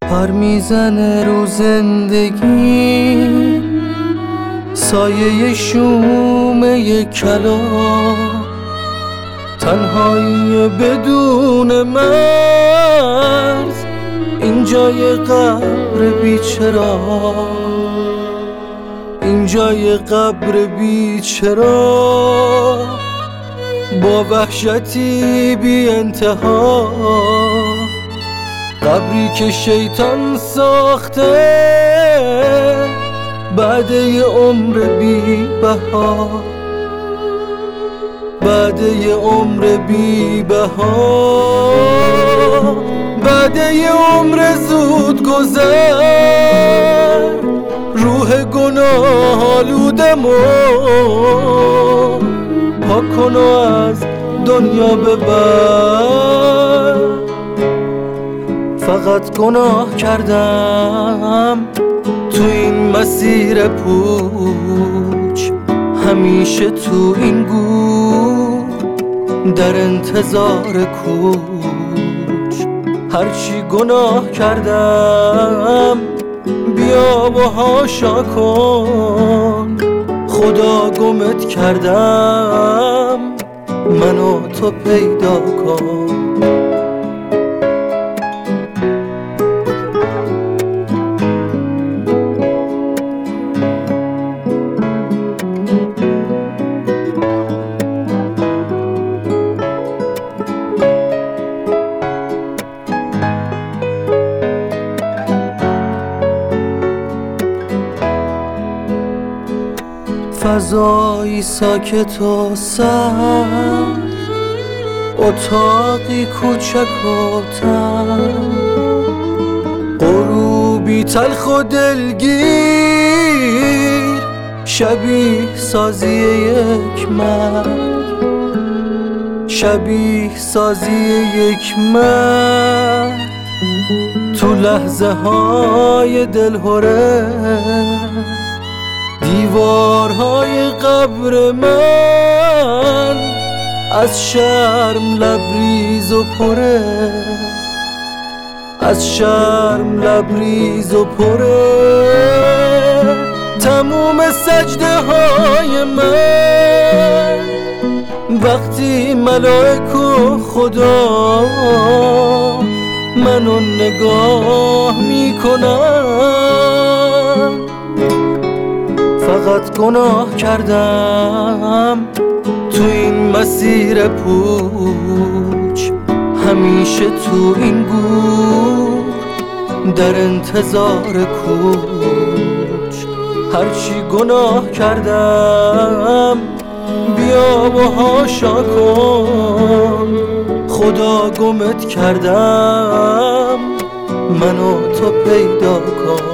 پر میزنه رو زندگی سایه شومه کلا، تنهایی بدون مرز اینجای قبر بیچرا، اینجای قبر بیچرا با وحشتی بی انتها، قبری که شیطان ساخته بعد یه عمر بی بها، بعد یه عمر بی بها، بعد یه عمر زود گذر، روح گناه آلودمو پاک کن و از دنیا ببر. فقط گناه کردم تو این مسیر پوچ، همیشه تو این گور در انتظار کوچ. هرچی گناه کردم بیا و هاشا کن، خدا گمت کردم منو تو پیدا کن. فضایی ساکت و سرد، اتاقی کوچک و تنگ، غروبی تلخ و دلگیر، شبیه سازی یک مرگ، شبیه سازی یک مرگ. تو لحظه های دلهره دیوارهای قبر من از شرم لبریز و پره، از شرم لبریز و پره. تموم سجده های من وقتی ملائک و خدا منو نگاه میکنن. فقط گناه کردم تو این مسیر پوچ، همیشه تو این گور در انتظار کوچ. هرچی گناه کردم بیا و هاشا کن، خدا گمت کردم منو تو پیدا کن.